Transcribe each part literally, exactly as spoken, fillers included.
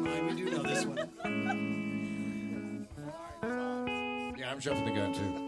mind. We do know this one. Yeah, I'm jumping the gun too.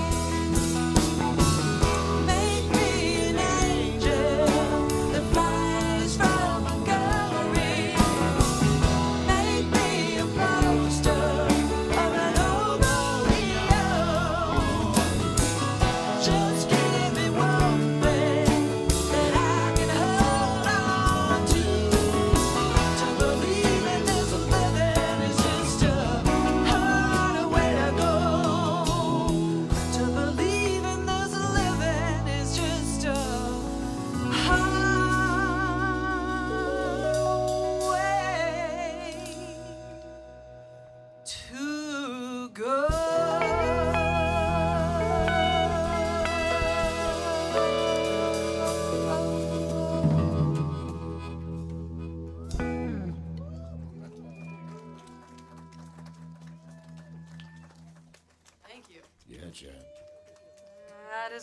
Make me an angel that flies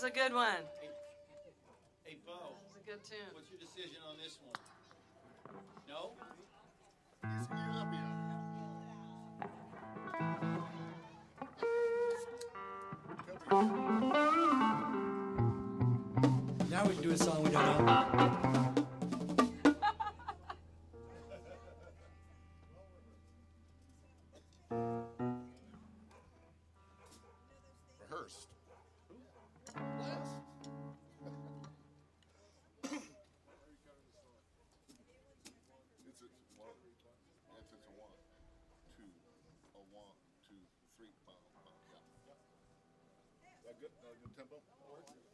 was a good one. Hey, Bo. That was a good tune. What's your decision on this one? No? Now we can do a song we don't know. Rehearsed. Last. It's a one. It's, it's a one, two, a one, two, three, boom, boom. Yeah. That good? Uh, good tempo?